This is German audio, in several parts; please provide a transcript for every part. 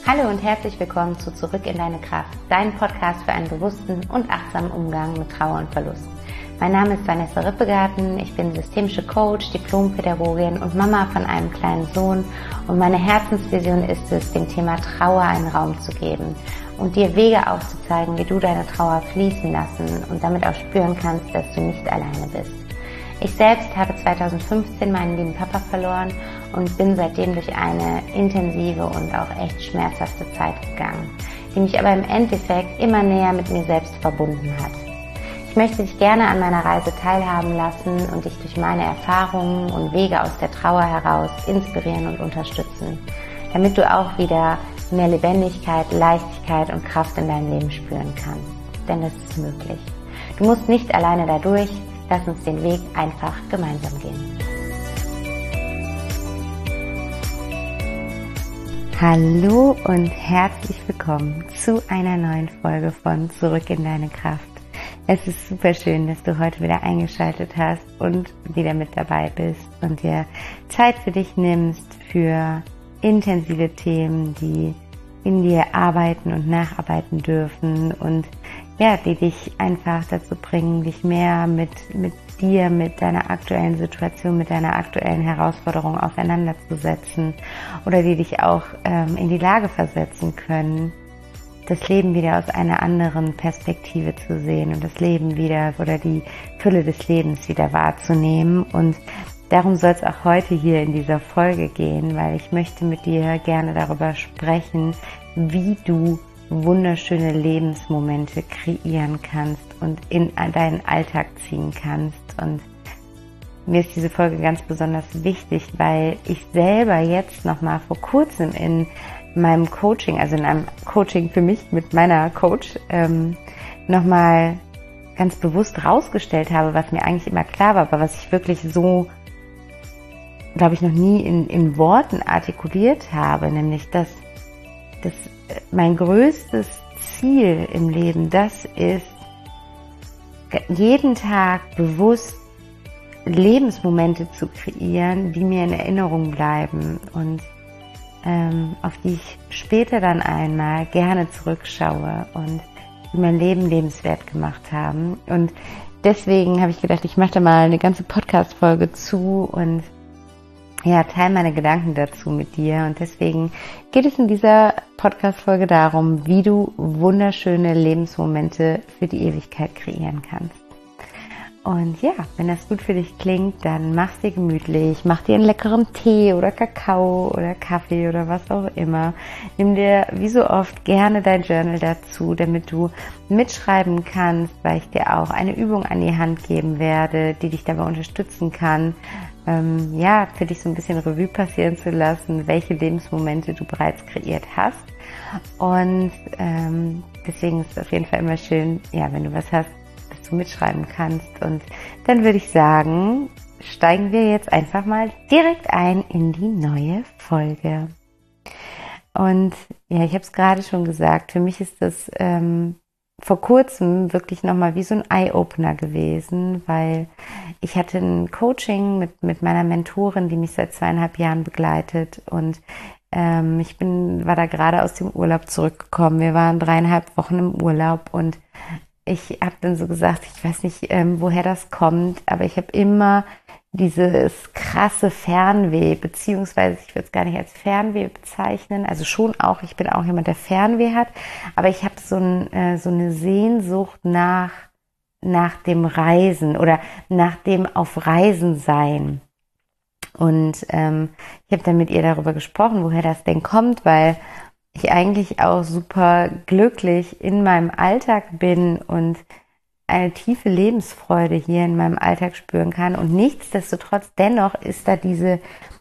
Hallo und herzlich willkommen zu Zurück in deine Kraft, dein Podcast für einen bewussten und achtsamen Umgang mit Trauer und Verlust. Mein Name ist Vanessa Rippegarten, ich bin systemische Coach, Diplompädagogin und Mama von einem kleinen Sohn und meine Herzensvision ist es, dem Thema Trauer einen Raum zu geben und dir Wege aufzuzeigen, wie du deine Trauer fließen lassen und damit auch spüren kannst, dass du nicht alleine bist. Ich selbst habe 2015 meinen lieben Papa verloren und bin seitdem durch eine intensive und auch echt schmerzhafte Zeit gegangen, die mich aber im Endeffekt immer näher mit mir selbst verbunden hat. Ich möchte dich gerne an meiner Reise teilhaben lassen und dich durch meine Erfahrungen und Wege aus der Trauer heraus inspirieren und unterstützen, damit du auch wieder mehr Lebendigkeit, Leichtigkeit und Kraft in deinem Leben spüren kannst. Denn das ist möglich. Du musst nicht alleine dadurch. Lass uns den Weg einfach gemeinsam gehen. Hallo und herzlich willkommen zu einer neuen Folge von Zurück in deine Kraft. Es ist super schön, dass du heute wieder eingeschaltet hast und wieder mit dabei bist und dir Zeit für dich nimmst für intensive Themen, die in dir arbeiten und nacharbeiten dürfen und ja, die dich einfach dazu bringen, dich mehr mit dir, mit deiner aktuellen Situation, mit deiner aktuellen Herausforderung auseinanderzusetzen oder die dich auch in die Lage versetzen können, das Leben wieder aus einer anderen Perspektive zu sehen und das Leben wieder oder die Fülle des Lebens wieder wahrzunehmen. Und darum soll es auch heute hier in dieser Folge gehen, weil ich möchte mit dir gerne darüber sprechen, wie du wunderschöne Lebensmomente kreieren kannst und in deinen Alltag ziehen kannst. Und mir ist diese Folge ganz besonders wichtig, weil ich selber jetzt nochmal vor kurzem in meinem Coaching, also in einem Coaching für mich mit meiner Coach, nochmal ganz bewusst rausgestellt habe, was mir eigentlich immer klar war, aber was ich wirklich so, glaube ich, noch nie in Worten artikuliert habe, nämlich dass mein größtes Ziel im Leben, das ist, jeden Tag bewusst Lebensmomente zu kreieren, die mir in Erinnerung bleiben und auf die ich später dann einmal gerne zurückschaue und die mein Leben lebenswert gemacht haben. Und deswegen habe ich gedacht, ich mache da mal eine ganze Podcast-Folge zu und ja, teile meine Gedanken dazu mit dir. Und deswegen geht es in dieser Podcast-Folge darum, wie du wunderschöne Lebensmomente für die Ewigkeit kreieren kannst. Und ja, wenn das gut für dich klingt, dann mach's dir gemütlich, mach dir einen leckeren Tee oder Kakao oder Kaffee oder was auch immer. Nimm dir wie so oft gerne dein Journal dazu, damit du mitschreiben kannst, weil ich dir auch eine Übung an die Hand geben werde, die dich dabei unterstützen kann, für dich so ein bisschen Revue passieren zu lassen, welche Lebensmomente du bereits kreiert hast. Und deswegen ist es auf jeden Fall immer schön, ja, wenn du was hast, dass du mitschreiben kannst. Und dann würde ich sagen, steigen wir jetzt einfach mal direkt ein in die neue Folge. Und ja, ich habe es gerade schon gesagt, für mich ist das vor kurzem wirklich nochmal wie so ein Eye-Opener gewesen, weil ich hatte ein Coaching mit meiner Mentorin, die mich seit 2,5 Jahren begleitet und ich war da gerade aus dem Urlaub zurückgekommen. Wir waren 3,5 Wochen im Urlaub und ich habe dann so gesagt, ich weiß nicht, woher das kommt, aber ich habe immer dieses krasse Fernweh, beziehungsweise ich würde es gar nicht als Fernweh bezeichnen, also schon auch, ich bin auch jemand, der Fernweh hat, aber ich habe so eine Sehnsucht nach dem Reisen oder nach dem auf Reisen sein. Und ich habe dann mit ihr darüber gesprochen, woher das denn kommt, weil ich eigentlich auch super glücklich in meinem Alltag bin und eine tiefe Lebensfreude hier in meinem Alltag spüren kann. Und nichtsdestotrotz, dennoch ist da diese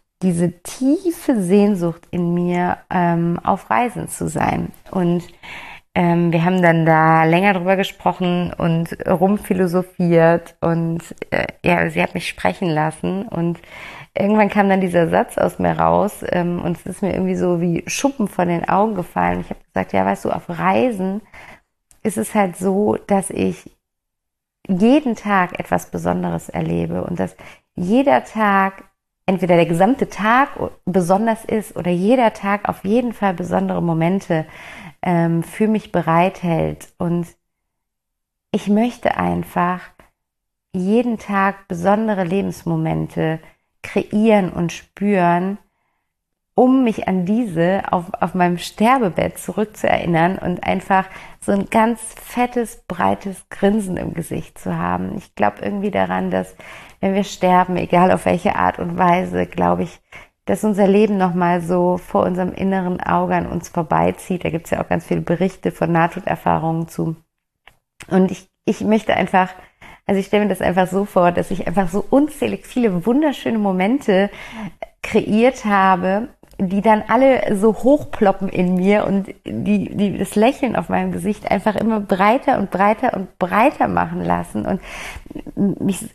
tiefe Sehnsucht in mir, auf Reisen zu sein. Und wir haben dann da länger drüber gesprochen und rumphilosophiert und sie hat mich sprechen lassen und irgendwann kam dann dieser Satz aus mir raus und es ist mir irgendwie so wie Schuppen von den Augen gefallen. Ich habe gesagt, ja, weißt du, auf Reisen ist es halt so, dass ich jeden Tag etwas Besonderes erlebe und dass jeder Tag entweder der gesamte Tag besonders ist oder jeder Tag auf jeden Fall besondere Momente für mich bereithält. Und ich möchte einfach jeden Tag besondere Lebensmomente kreieren und spüren, um mich an diese auf meinem Sterbebett zurückzuerinnern und einfach so ein ganz fettes, breites Grinsen im Gesicht zu haben. Ich glaube irgendwie daran, dass wenn wir sterben, egal auf welche Art und Weise, glaube ich, dass unser Leben nochmal so vor unserem inneren Auge an uns vorbeizieht. Da gibt es ja auch ganz viele Berichte von Nahtoderfahrungen zu. Und ich möchte einfach, also ich stelle mir das einfach so vor, dass ich einfach so unzählig viele wunderschöne Momente kreiert habe, die dann alle so hochploppen in mir und die das Lächeln auf meinem Gesicht einfach immer breiter und breiter und breiter machen lassen und mich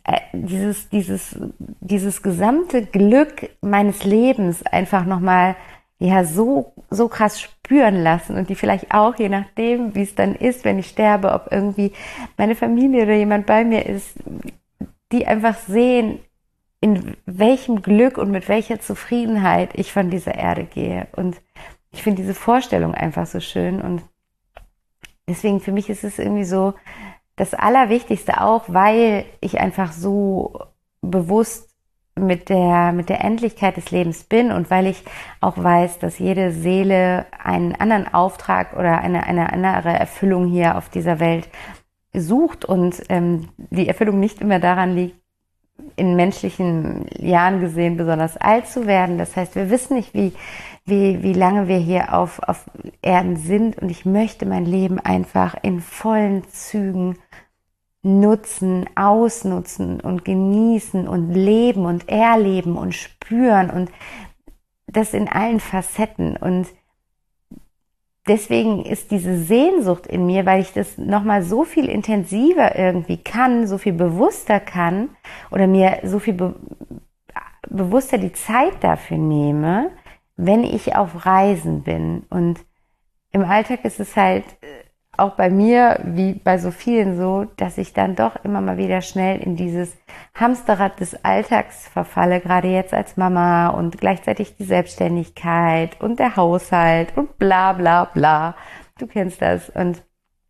dieses gesamte Glück meines Lebens einfach nochmal so krass spüren lassen und die vielleicht auch, je nachdem, wie es dann ist, wenn ich sterbe, ob irgendwie meine Familie oder jemand bei mir ist, die einfach sehen, in welchem Glück und mit welcher Zufriedenheit ich von dieser Erde gehe. Und ich finde diese Vorstellung einfach so schön. Und deswegen für mich ist es irgendwie so das Allerwichtigste auch, weil ich einfach so bewusst mit der Endlichkeit des Lebens bin und weil ich auch weiß, dass jede Seele einen anderen Auftrag oder eine andere Erfüllung hier auf dieser Welt sucht und die Erfüllung nicht immer daran liegt, in menschlichen Jahren gesehen besonders alt zu werden. Das heißt, wir wissen nicht, wie lange wir hier auf Erden sind und ich möchte mein Leben einfach in vollen Zügen nutzen, ausnutzen und genießen und leben und erleben und spüren und das in allen Facetten. Und deswegen ist diese Sehnsucht in mir, weil ich das nochmal so viel intensiver irgendwie kann, so viel bewusster kann oder mir so viel bewusster die Zeit dafür nehme, wenn ich auf Reisen bin. Und im Alltag ist es halt auch bei mir, wie bei so vielen so, dass ich dann doch immer mal wieder schnell in dieses Hamsterrad des Alltags verfalle, gerade jetzt als Mama und gleichzeitig die Selbstständigkeit und der Haushalt und bla bla bla. Du kennst das. Und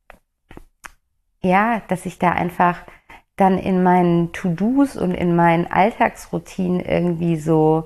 ja, dass ich da einfach dann in meinen To-Dos und in meinen Alltagsroutinen irgendwie so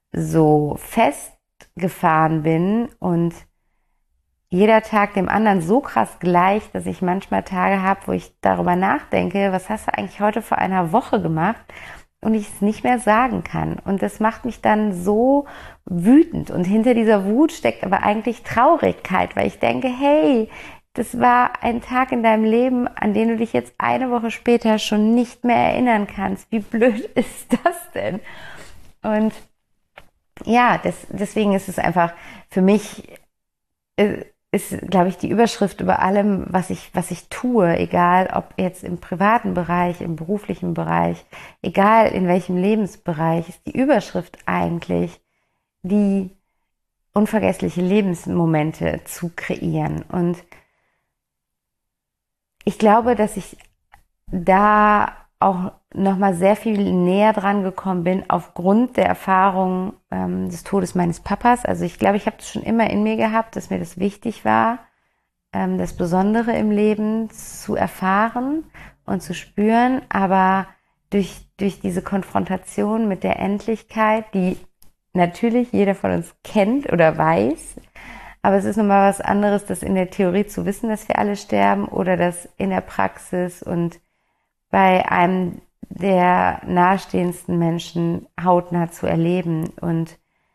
festgefahren bin und jeder Tag dem anderen so krass gleich, dass ich manchmal Tage habe, wo ich darüber nachdenke, was hast du eigentlich heute vor einer Woche gemacht und ich es nicht mehr sagen kann. Und das macht mich dann so wütend und hinter dieser Wut steckt aber eigentlich Traurigkeit, weil ich denke, hey, das war ein Tag in deinem Leben, an den du dich jetzt eine Woche später schon nicht mehr erinnern kannst. Wie blöd ist das denn? Und ja, deswegen ist es einfach für mich ist, glaube ich, die Überschrift über allem, was ich tue, egal ob jetzt im privaten Bereich, im beruflichen Bereich, egal in welchem Lebensbereich, ist die Überschrift eigentlich, die unvergessliche Lebensmomente zu kreieren. Und ich glaube, dass ich da auch nochmal sehr viel näher dran gekommen bin aufgrund der Erfahrung des Todes meines Papas. Also ich glaube, ich habe das schon immer in mir gehabt, dass mir das wichtig war, das Besondere im Leben zu erfahren und zu spüren. Aber durch diese Konfrontation mit der Endlichkeit, die natürlich jeder von uns kennt oder weiß, aber es ist nochmal was anderes, das in der Theorie zu wissen, dass wir alle sterben oder das in der Praxis und bei einem der nahestehendsten Menschen hautnah zu erleben. Und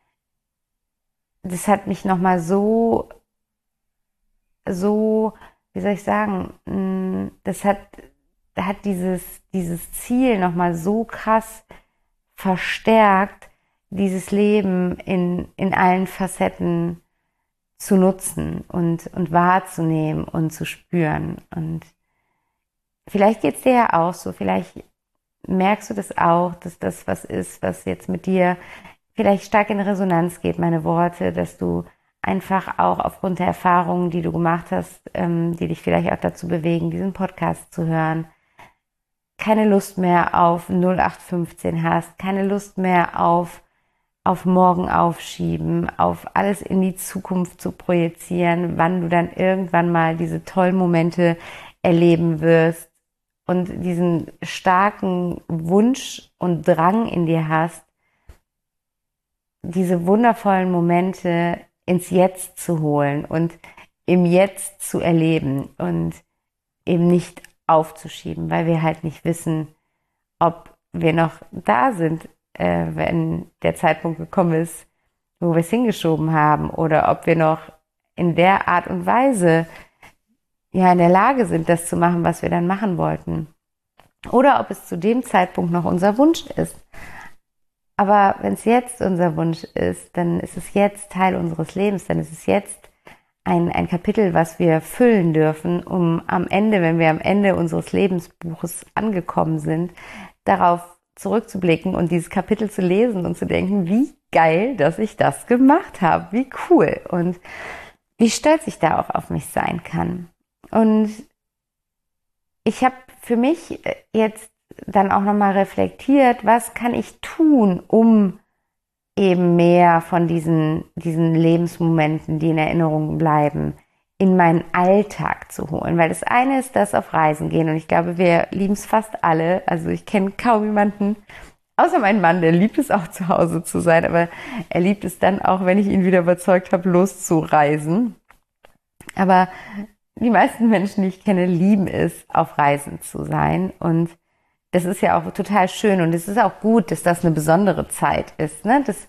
das hat mich nochmal so, wie soll ich sagen, das hat dieses Ziel nochmal so krass verstärkt, dieses Leben in allen Facetten zu nutzen und wahrzunehmen und zu spüren. Und vielleicht geht's dir ja auch so, vielleicht merkst du das auch, dass das was ist, was jetzt mit dir vielleicht stark in Resonanz geht, meine Worte, dass du einfach auch aufgrund der Erfahrungen, die du gemacht hast, die dich vielleicht auch dazu bewegen, diesen Podcast zu hören, keine Lust mehr auf 0815 hast, keine Lust mehr auf auf morgen aufschieben, auf alles in die Zukunft zu projizieren, wann du dann irgendwann mal diese tollen Momente erleben wirst und diesen starken Wunsch und Drang in dir hast, diese wundervollen Momente ins Jetzt zu holen und im Jetzt zu erleben und eben nicht aufzuschieben, weil wir halt nicht wissen, ob wir noch da sind, wenn der Zeitpunkt gekommen ist, wo wir es hingeschoben haben, oder ob wir noch in der Art und Weise ja in der Lage sind, das zu machen, was wir dann machen wollten. Oder ob es zu dem Zeitpunkt noch unser Wunsch ist. Aber wenn es jetzt unser Wunsch ist, dann ist es jetzt Teil unseres Lebens, dann ist es jetzt ein Kapitel, was wir füllen dürfen, um am Ende, wenn wir am Ende unseres Lebensbuches angekommen sind, darauf zurückzublicken und dieses Kapitel zu lesen und zu denken, wie geil, dass ich das gemacht habe, wie cool und wie stolz ich da auch auf mich sein kann. Und ich habe für mich jetzt dann auch nochmal reflektiert, was kann ich tun, um eben mehr von diesen Lebensmomenten, die in Erinnerung bleiben, in meinen Alltag zu holen. Weil das eine ist das auf Reisen gehen und ich glaube, wir lieben es fast alle. Also ich kenne kaum jemanden, außer mein Mann, der liebt es auch zu Hause zu sein, aber er liebt es dann auch, wenn ich ihn wieder überzeugt habe, loszureisen. Aber die meisten Menschen, die ich kenne, lieben es, auf Reisen zu sein und das ist ja auch total schön und es ist auch gut, dass das eine besondere Zeit ist. Ne? Das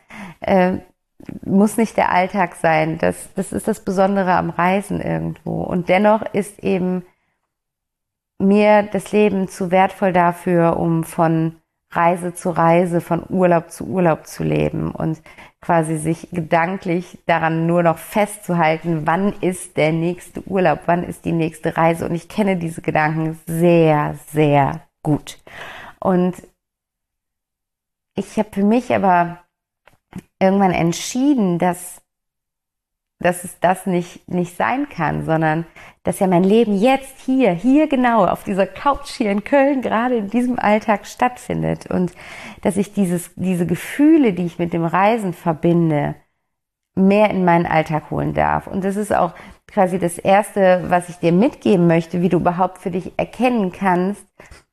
muss nicht der Alltag sein. Das ist das Besondere am Reisen irgendwo. Und dennoch ist eben mir das Leben zu wertvoll dafür, um von Reise zu Reise, von Urlaub zu Urlaub zu leben und quasi sich gedanklich daran nur noch festzuhalten, wann ist der nächste Urlaub, wann ist die nächste Reise. Und ich kenne diese Gedanken sehr, sehr gut. Und ich habe für mich aber irgendwann entschieden, dass es das nicht sein kann, sondern dass ja mein Leben jetzt hier genau auf dieser Couch hier in Köln gerade in diesem Alltag stattfindet und dass ich diese Gefühle, die ich mit dem Reisen verbinde, mehr in meinen Alltag holen darf. Und das ist auch quasi das Erste, was ich dir mitgeben möchte, wie du überhaupt für dich erkennen kannst,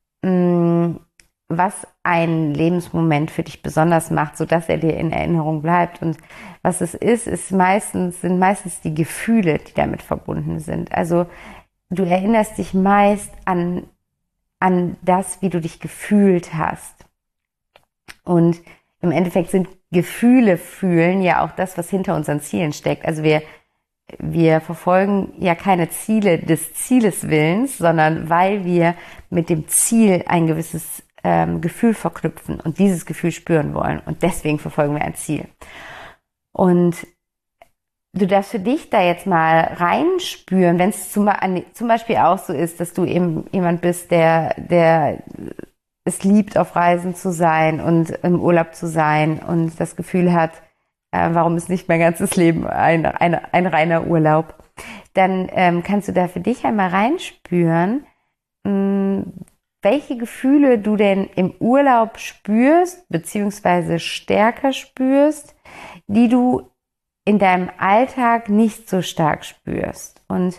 was ein Lebensmoment für dich besonders macht, sodass er dir in Erinnerung bleibt. Und was es sind meistens die Gefühle, die damit verbunden sind. Also du erinnerst dich meist an das, wie du dich gefühlt hast. Und im Endeffekt sind Gefühle fühlen ja auch das, was hinter unseren Zielen steckt. Also wir verfolgen ja keine Ziele des Zieles Willens, sondern weil wir mit dem Ziel ein gewisses Gefühl verknüpfen und dieses Gefühl spüren wollen. Und deswegen verfolgen wir ein Ziel. Und du darfst für dich da jetzt mal reinspüren, wenn es zum Beispiel auch so ist, dass du eben jemand bist, der es liebt, auf Reisen zu sein und im Urlaub zu sein und das Gefühl hat, warum ist nicht mein ganzes Leben ein reiner Urlaub, dann kannst du da für dich einmal reinspüren, welche Gefühle du denn im Urlaub spürst, beziehungsweise stärker spürst, die du in deinem Alltag nicht so stark spürst. Und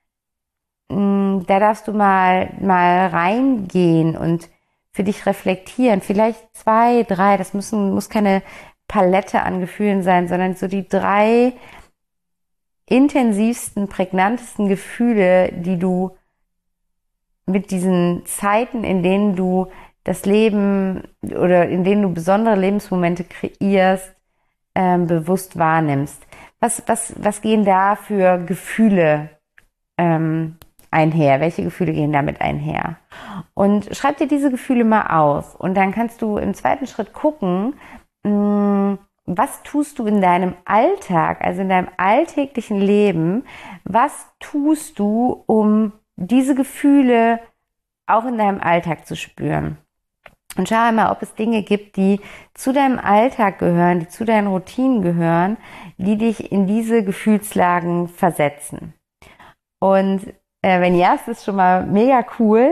da darfst du mal reingehen und für dich reflektieren. Vielleicht 2, 3, das muss keine Palette an Gefühlen sein, sondern so die 3 intensivsten, prägnantesten Gefühle, die du mit diesen Zeiten, in denen du das Leben oder in denen du besondere Lebensmomente kreierst, bewusst wahrnimmst. Was gehen da für Gefühle einher? Welche Gefühle gehen damit einher? Und schreib dir diese Gefühle mal auf. Und dann kannst du im zweiten Schritt gucken, was tust du in deinem Alltag, also in deinem alltäglichen Leben, was tust du, um diese Gefühle auch in deinem Alltag zu spüren? Und schau einmal, ob es Dinge gibt, die zu deinem Alltag gehören, die zu deinen Routinen gehören, die dich in diese Gefühlslagen versetzen. Und wenn ja, ist das schon mal mega cool.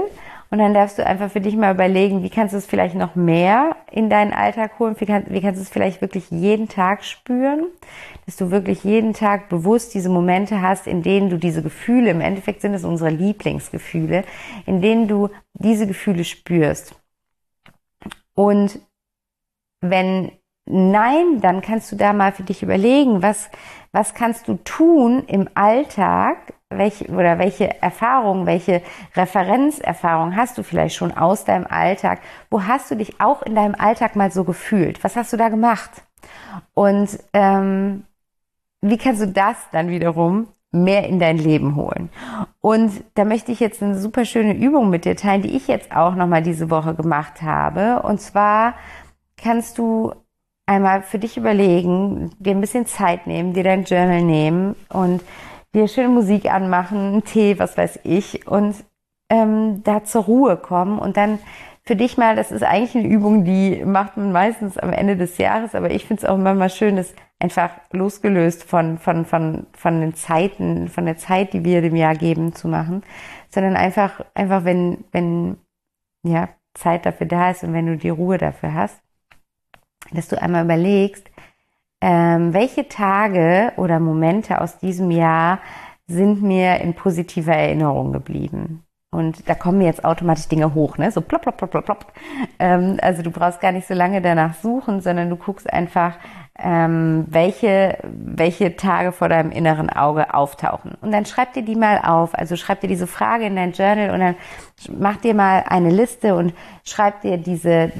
Und dann darfst du einfach für dich mal überlegen, wie kannst du es vielleicht noch mehr in deinen Alltag holen, wie kannst du es vielleicht wirklich jeden Tag spüren, dass du wirklich jeden Tag bewusst diese Momente hast, in denen du diese Gefühle, im Endeffekt sind es unsere Lieblingsgefühle, in denen du diese Gefühle spürst. Und wenn nein, dann kannst du da mal für dich überlegen, was kannst du tun im Alltag, welche Erfahrungen, welche Referenzerfahrungen hast du vielleicht schon aus deinem Alltag? Wo hast du dich auch in deinem Alltag mal so gefühlt? Was hast du da gemacht? Und wie kannst du das dann wiederum mehr in dein Leben holen? Und da möchte ich jetzt eine super schöne Übung mit dir teilen, die ich jetzt auch nochmal diese Woche gemacht habe. Und zwar kannst du einmal für dich überlegen, dir ein bisschen Zeit nehmen, dir dein Journal nehmen und dir schöne Musik anmachen, einen Tee, was weiß ich, und da zur Ruhe kommen und dann für dich mal, das ist eigentlich eine Übung, die macht man meistens am Ende des Jahres, aber ich finde es auch immer mal schön, das einfach losgelöst von den Zeiten, von der Zeit, die wir dem Jahr geben, zu machen, sondern einfach wenn ja Zeit dafür da ist und wenn du die Ruhe dafür hast, dass du einmal überlegst, welche Tage oder Momente aus diesem Jahr sind mir in positiver Erinnerung geblieben. Und da kommen mir jetzt automatisch Dinge hoch, ne? So plopp, plopp, plopp, plopp, plopp. Also du brauchst gar nicht so lange danach suchen, sondern du guckst einfach, welche Tage vor deinem inneren Auge auftauchen. Und dann schreib dir die mal auf. Also schreib dir diese Frage in dein Journal und dann mach dir mal eine Liste und schreib dir diese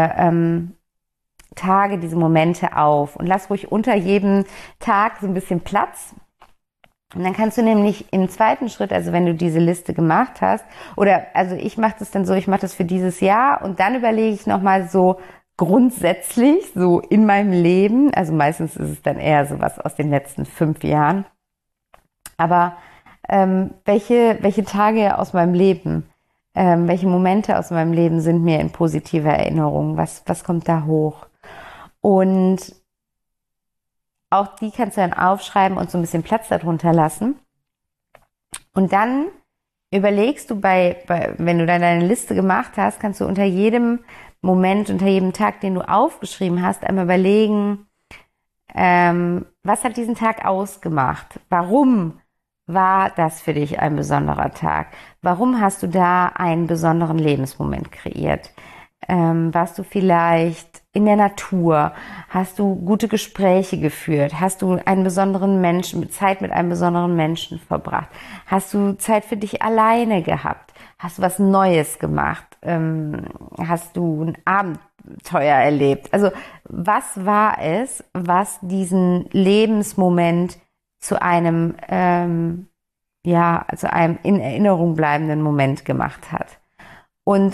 Tage, diese Momente auf und lass ruhig unter jedem Tag so ein bisschen Platz. Und dann kannst du nämlich im zweiten Schritt, also wenn du diese Liste gemacht hast, also ich mache das dann so, ich mache das für dieses Jahr und dann überlege ich nochmal so grundsätzlich, so in meinem Leben, also meistens ist es dann eher sowas aus den letzten 5 Jahren, aber welche Tage aus meinem Leben, welche Momente aus meinem Leben sind mir in positiver Erinnerung, was kommt da hoch? Und auch die kannst du dann aufschreiben und so ein bisschen Platz darunter lassen. Und dann überlegst du wenn du dann deine Liste gemacht hast, kannst du unter jedem Moment, unter jedem Tag, den du aufgeschrieben hast, einmal überlegen, was hat diesen Tag ausgemacht? Warum war das für dich ein besonderer Tag? Warum hast du da einen besonderen Lebensmoment kreiert? Warst du vielleicht in der Natur? Hast du gute Gespräche geführt? Hast du Zeit mit einem besonderen Menschen verbracht? Hast du Zeit für dich alleine gehabt? Hast du was Neues gemacht? Hast du ein Abenteuer erlebt? Also was war es, was diesen Lebensmoment zu einem in Erinnerung bleibenden Moment gemacht hat? Und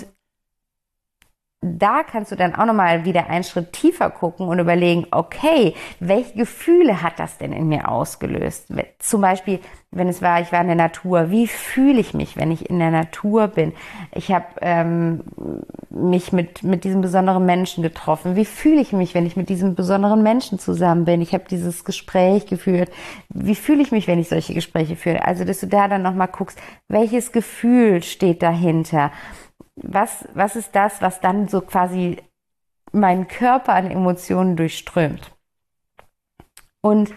da kannst du dann auch nochmal wieder einen Schritt tiefer gucken und überlegen, okay, welche Gefühle hat das denn in mir ausgelöst? Zum Beispiel, wenn ich war in der Natur, wie fühle ich mich, wenn ich in der Natur bin? Ich habe mich mit diesem besonderen Menschen getroffen. Wie fühle ich mich, wenn ich mit diesem besonderen Menschen zusammen bin? Ich habe dieses Gespräch geführt. Wie fühle ich mich, wenn ich solche Gespräche führe? Also, dass du da dann nochmal guckst, welches Gefühl steht dahinter? Was ist das, was dann so quasi meinen Körper an Emotionen durchströmt? Und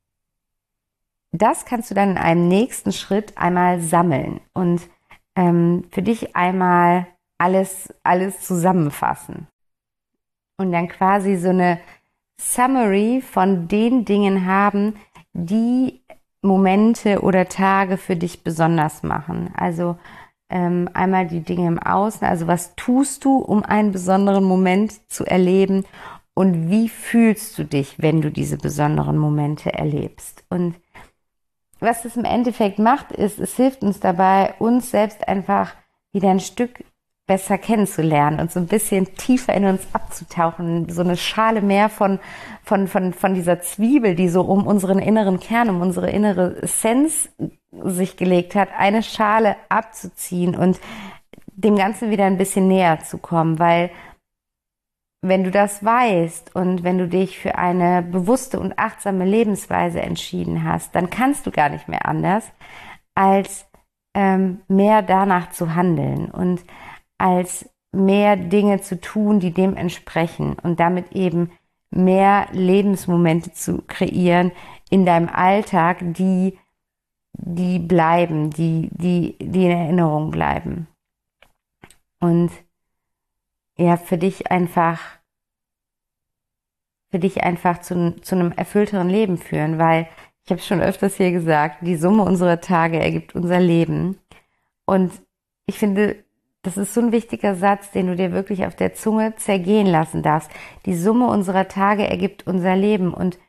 das kannst du dann in einem nächsten Schritt einmal sammeln und für dich einmal alles zusammenfassen. Und dann quasi so eine Summary von den Dingen haben, die Momente oder Tage für dich besonders machen. Also einmal die Dinge im Außen, also was tust du, um einen besonderen Moment zu erleben und wie fühlst du dich, wenn du diese besonderen Momente erlebst. Und was das im Endeffekt macht, ist, es hilft uns dabei, uns selbst einfach wieder ein Stück besser kennenzulernen und so ein bisschen tiefer in uns abzutauchen, so eine Schale mehr von dieser Zwiebel, die so um unseren inneren Kern, um unsere innere Essenz sich gelegt hat, eine Schale abzuziehen und dem Ganzen wieder ein bisschen näher zu kommen, weil wenn du das weißt und wenn du dich für eine bewusste und achtsame Lebensweise entschieden hast, dann kannst du gar nicht mehr anders, als mehr danach zu handeln und als mehr Dinge zu tun, die dem entsprechen und damit eben mehr Lebensmomente zu kreieren in deinem Alltag, die bleiben, die in Erinnerung bleiben. Und ja, für dich einfach zu einem erfüllteren Leben führen, weil ich habe schon öfters hier gesagt, die Summe unserer Tage ergibt unser Leben. Und ich finde, das ist so ein wichtiger Satz, den du dir wirklich auf der Zunge zergehen lassen darfst. Die Summe unserer Tage ergibt unser Leben. Und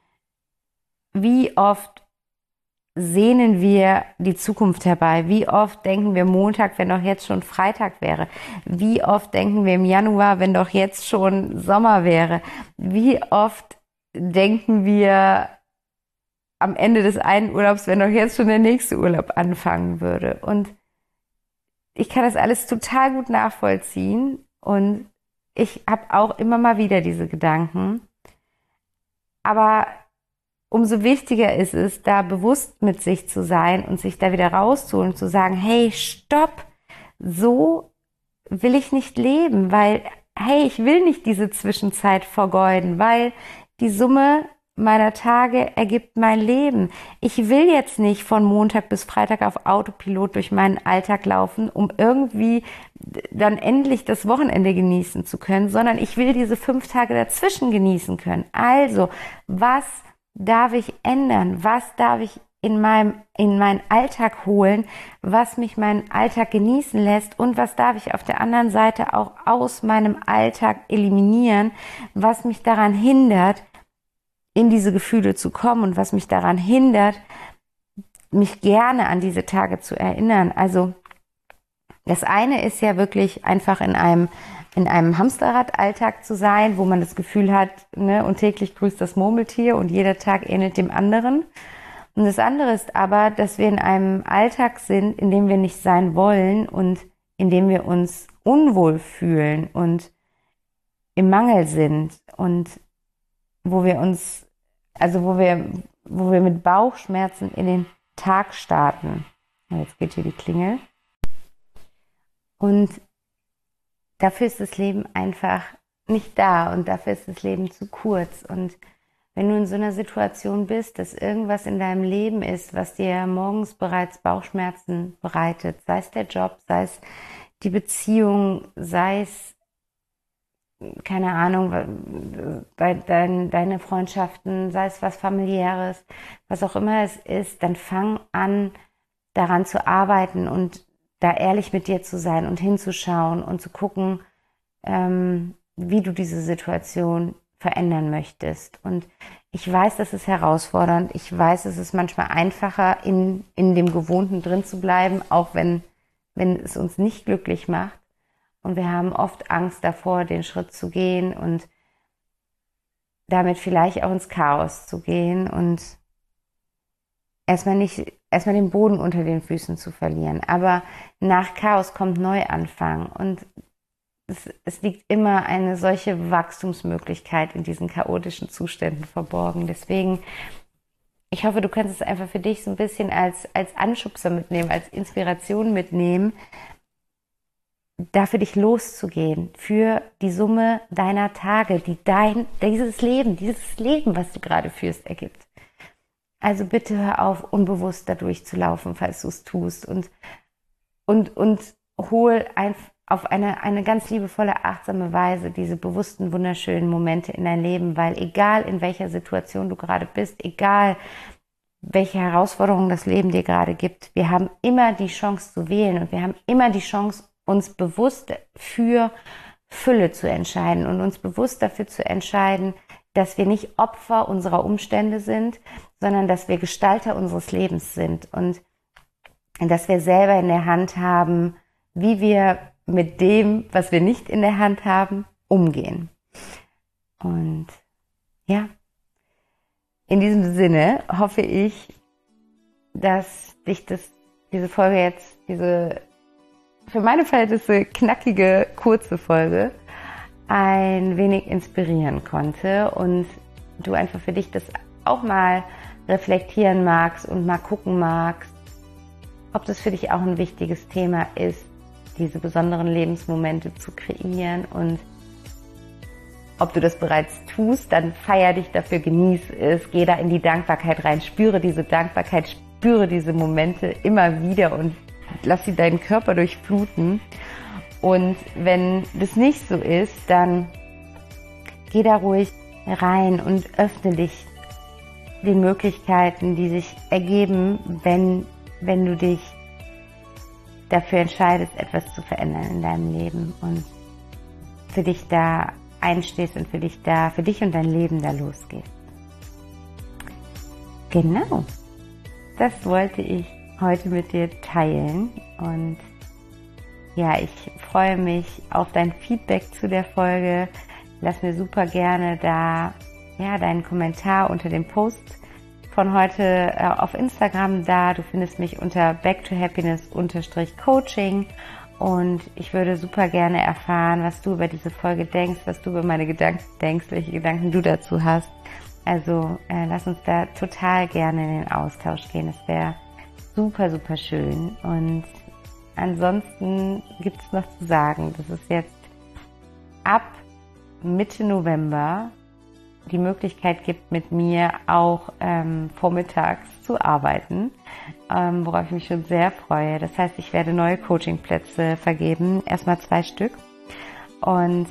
wie oft sehnen wir die Zukunft herbei? Wie oft denken wir Montag, wenn doch jetzt schon Freitag wäre? Wie oft denken wir im Januar, wenn doch jetzt schon Sommer wäre? Wie oft denken wir am Ende des einen Urlaubs, wenn doch jetzt schon der nächste Urlaub anfangen würde? Und ich kann das alles total gut nachvollziehen und ich habe auch immer mal wieder diese Gedanken. Aber umso wichtiger ist es, da bewusst mit sich zu sein und sich da wieder rauszuholen und zu sagen, hey, stopp, so will ich nicht leben, weil, hey, ich will nicht diese Zwischenzeit vergeuden, weil die Summe meiner Tage ergibt mein Leben. Ich will jetzt nicht von Montag bis Freitag auf Autopilot durch meinen Alltag laufen, um irgendwie dann endlich das Wochenende genießen zu können, sondern ich will diese 5 Tage dazwischen genießen können. Also, was darf ich ändern? Was darf ich in meinen Alltag holen, was mich meinen Alltag genießen lässt und was darf ich auf der anderen Seite auch aus meinem Alltag eliminieren, was mich daran hindert, in diese Gefühle zu kommen und was mich daran hindert, mich gerne an diese Tage zu erinnern. Also das eine ist ja wirklich einfach in einem Hamsterrad-Alltag zu sein, wo man das Gefühl hat, ne, und täglich grüßt das Murmeltier und jeder Tag ähnelt dem anderen. Und das andere ist aber, dass wir in einem Alltag sind, in dem wir nicht sein wollen und in dem wir uns unwohl fühlen und im Mangel sind und wo wir mit Bauchschmerzen in den Tag starten. Jetzt geht hier die Klingel. Und dafür ist das Leben einfach nicht da und dafür ist das Leben zu kurz. Und wenn du in so einer Situation bist, dass irgendwas in deinem Leben ist, was dir morgens bereits Bauchschmerzen bereitet, sei es der Job, sei es die Beziehung, sei es, keine Ahnung, deine Freundschaften, sei es was Familiäres, was auch immer es ist, dann fang an, daran zu arbeiten und da ehrlich mit dir zu sein und hinzuschauen und zu gucken, wie du diese Situation verändern möchtest. Und ich weiß, das ist herausfordernd. Ich weiß, es ist manchmal einfacher, in dem Gewohnten drin zu bleiben, auch wenn es uns nicht glücklich macht. Und wir haben oft Angst davor, den Schritt zu gehen und damit vielleicht auch ins Chaos zu gehen und erstmal den Boden unter den Füßen zu verlieren. Aber nach Chaos kommt Neuanfang und es liegt immer eine solche Wachstumsmöglichkeit in diesen chaotischen Zuständen verborgen. Deswegen, ich hoffe, du kannst es einfach für dich so ein bisschen als Anschubser mitnehmen, als Inspiration mitnehmen, da für dich loszugehen, für die Summe deiner Tage, die dieses Leben, was du gerade führst, ergibt. Also bitte hör auf, unbewusst da durchzulaufen, falls du es tust und hol auf eine ganz liebevolle, achtsame Weise diese bewussten, wunderschönen Momente in dein Leben, weil egal in welcher Situation du gerade bist, egal welche Herausforderungen das Leben dir gerade gibt, wir haben immer die Chance zu wählen und wir haben immer die Chance, uns bewusst für Fülle zu entscheiden und uns bewusst dafür zu entscheiden, dass wir nicht Opfer unserer Umstände sind, sondern dass wir Gestalter unseres Lebens sind und dass wir selber in der Hand haben, wie wir mit dem, was wir nicht in der Hand haben, umgehen. Und ja, in diesem Sinne hoffe ich, dass dich diese Folge jetzt, diese für meine Verhältnisse knackige, kurze Folge ein wenig inspirieren konnte und du einfach für dich das auch mal reflektieren magst und mal gucken magst, ob das für dich auch ein wichtiges Thema ist, diese besonderen Lebensmomente zu kreieren, und ob du das bereits tust, dann feier dich dafür, genieß es, geh da in die Dankbarkeit rein, spüre diese Dankbarkeit, spüre diese Momente immer wieder und lass sie deinen Körper durchfluten. Und wenn das nicht so ist, dann geh da ruhig rein und öffne dich den Möglichkeiten, die sich ergeben, wenn du dich dafür entscheidest, etwas zu verändern in deinem Leben und für dich da einstehst und für dich und dein Leben da losgehst. Genau, das wollte ich heute mit dir teilen, und ja, ich freue mich auf dein Feedback zu der Folge. Lass mir super gerne da deinen Kommentar unter dem Post von heute auf Instagram da. Du findest mich unter backtohappiness_coaching, und ich würde super gerne erfahren, was du über diese Folge denkst, was du über meine Gedanken denkst, welche Gedanken du dazu hast. Also lass uns da total gerne in den Austausch gehen. Es wäre super, super schön. Und ansonsten gibt es noch zu sagen, dass es jetzt ab Mitte November die Möglichkeit gibt, mit mir auch vormittags zu arbeiten, worauf ich mich schon sehr freue. Das heißt, ich werde neue Coachingplätze vergeben, erstmal 2 Stück. Und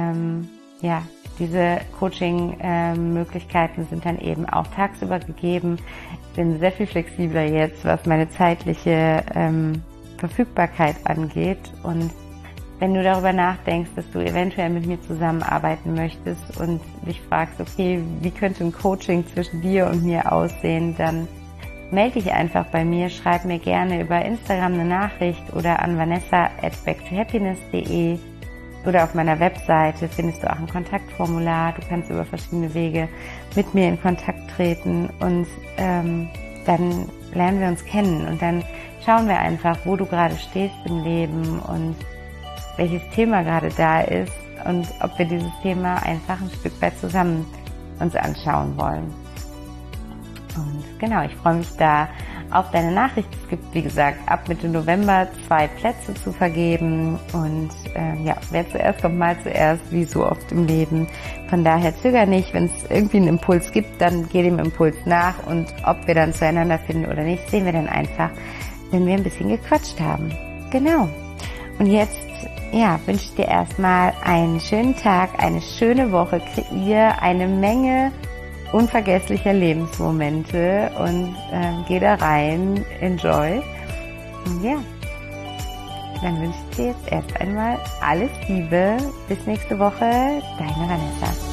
diese Coaching-Möglichkeiten sind dann eben auch tagsüber gegeben. Ich bin sehr viel flexibler jetzt, was meine zeitliche Verfügbarkeit angeht. Und wenn du darüber nachdenkst, dass du eventuell mit mir zusammenarbeiten möchtest und dich fragst, okay, wie könnte ein Coaching zwischen dir und mir aussehen, dann melde dich einfach bei mir, schreib mir gerne über Instagram eine Nachricht oder an vanessa@backtohappiness.de, oder auf meiner Webseite findest du auch ein Kontaktformular. Du kannst über verschiedene Wege mit mir in Kontakt treten, und dann lernen wir uns kennen, und dann schauen wir einfach, wo du gerade stehst im Leben und welches Thema gerade da ist und ob wir dieses Thema einfach ein Stück weit zusammen uns anschauen wollen. Und genau, ich freue mich da auf deine Nachricht. Es gibt, wie gesagt, ab Mitte November 2 Plätze zu vergeben, und wer zuerst kommt, mal zuerst, wie so oft im Leben. Von daher zöger nicht, wenn es irgendwie einen Impuls gibt, dann geh dem Impuls nach, und ob wir dann zueinander finden oder nicht, sehen wir dann einfach, wenn wir ein bisschen gequatscht haben. Genau. Und jetzt wünsche ich dir erstmal einen schönen Tag, eine schöne Woche, kreiere eine Menge unvergesslicher Lebensmomente und geh da rein, enjoy. Und dann wünsche ich dir jetzt erst einmal alles Liebe. Bis nächste Woche, deine Vanessa.